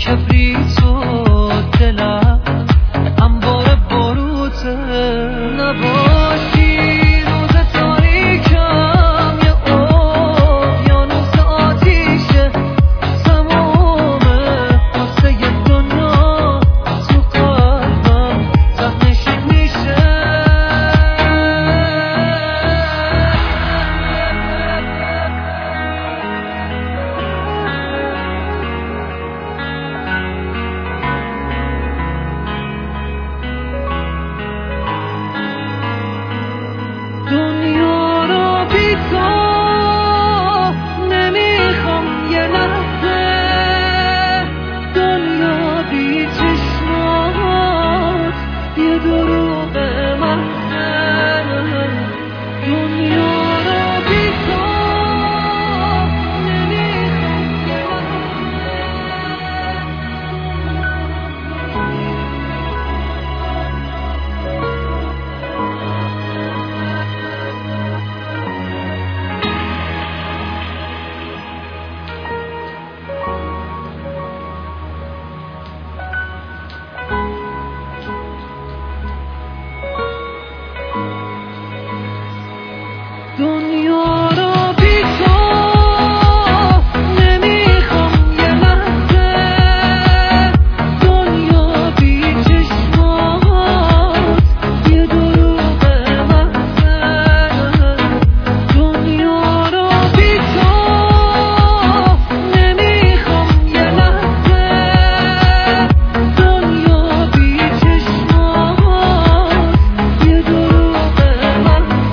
کبریت و دلم انبار باروته نباشی روز تاریکم یه اقیانوس آتیشه تمومه واسه دنیا تو قلبم زخمشی میشه دنیا رو بی تو نمیخوام یه لحظه دنیا بی چشمات یه دروغ محضه دنیا رو بی تو نمیخوام یه دنیا رو بی تو نمیخوام یه لحظه دنیا بی چشمات یه دروغ محضه دنیا رو بی تو نمیخوام یه لحظه دنیا بی چشمات یه دروغ محضه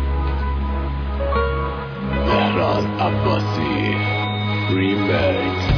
مهران عباسی ریمیکس